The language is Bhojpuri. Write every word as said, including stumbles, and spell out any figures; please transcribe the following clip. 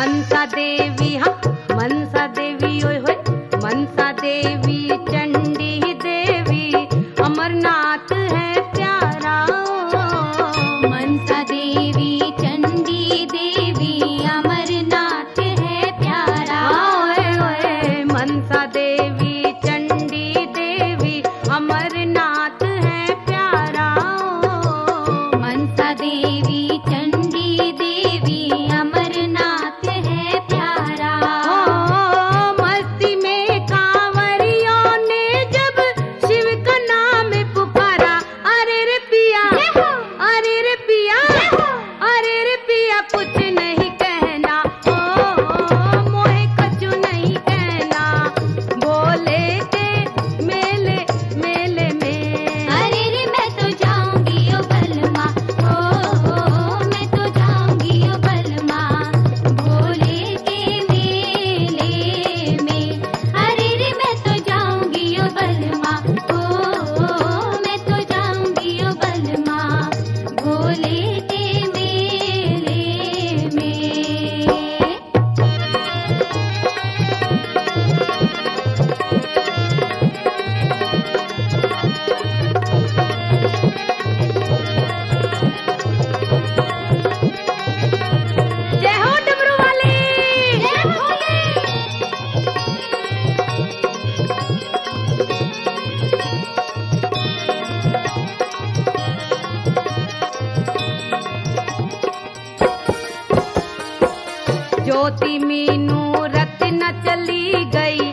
मनसा देवी, हाँ मनसा देवी, ओए होए मनसा देवी, चंडी देवी, अमरनाथ है प्यारा। मनसा देवी, चंडी देवी, अमरनाथ है प्यारा। ओए ओए मनसा देवी, चंडी देवी, अमरनाथ है प्यारा। मनसा देवी, चंडी देवी, अमरनाथ है प्यारा। ओ मस्ती में कांवरियों ने जब शिव का नाम पुकारा, अरे रे पिया, अरे रे पिया, अरे रे पिया कुछ नहीं कहना, ओ मोहे कछु नहीं कहना, बोले के मेले मेले में। अरे रे मैं तो जाऊंगी ओ बलमा, ओ मैं तो जाऊंगी ओ बलमा, भोले के मेले में। अरे रे मैं तो जाऊंगी ओ बलमा, ओ मैं तो जाऊंगी ओ बलमा, भोले के मेले में। जय हो डमरू वाले। जय भोले। ज्योति मीनू रत्न चली गई,